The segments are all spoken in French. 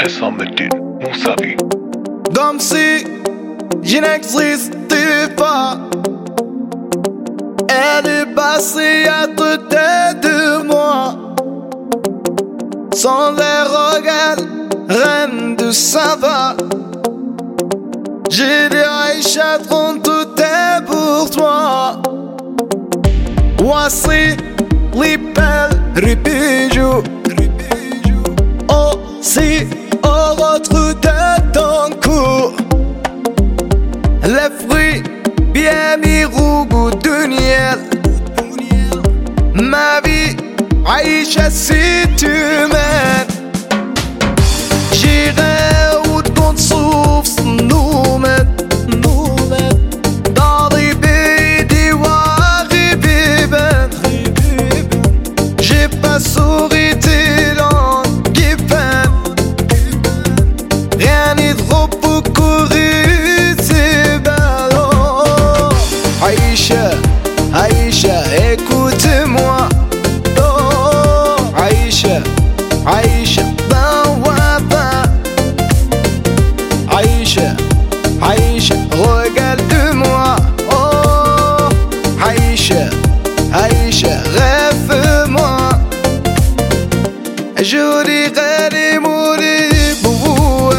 laissant me dire mon salut. Comme si je n'existais pas. Elle est passée à côté de moi. Sans les regards, reine de Sava. J'ai dit Aïcha, tout est pour toi. Voici les belles bijoux. Aussi au retour de ton cou, les fruits bien mis au goût de miel. Ma vie, Aïcha, si tu m'aimes, j'irai où ton souffle nous mène. Dans les pays d'Ivoire et Bibène. J'ai pas souri tes langues qui peinent. Rien n'est trop pour courir, c'est belle. Oh, Aïcha, Aïcha, écoute-moi. Oh, Aïcha, Aïcha, ben ouais, ben. Aïcha, Aïcha, regarde-moi. Oh, Aïcha, Aïcha, rêve-moi. Je dirai des mots pour vous.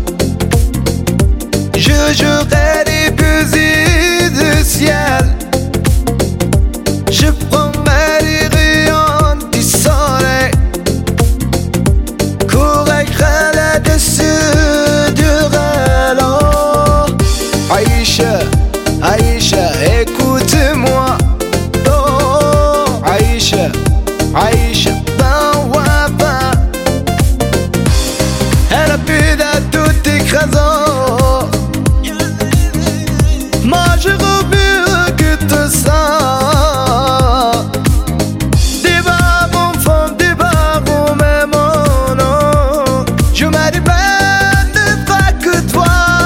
Je jouerai des musiques du ciel. Je prendrai les rayons du soleil. Courrai là-dessus du réel. Oh, Aïcha, Aïcha, écoute-moi. Oh, Aïcha, Aïcha, ben ouais, ben. Elle a pu dans tout écrasant. Moi je remue que tout ça. Débat mon femme, débat mon même nom. Je m'ai dit ben ne pas que toi.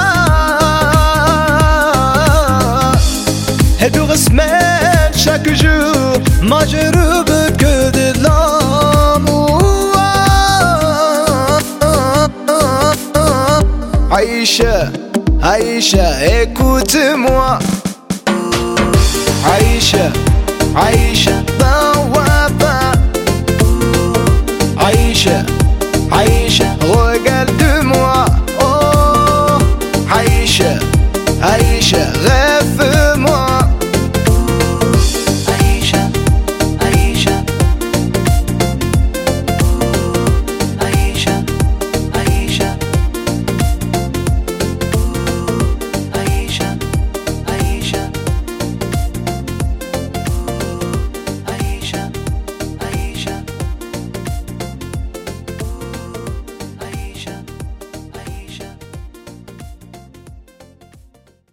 Et deux semaines chaque jour, moi je rêve que de l'amour. Aïcha, Aïcha, écoute-moi. Aïcha, Aïcha.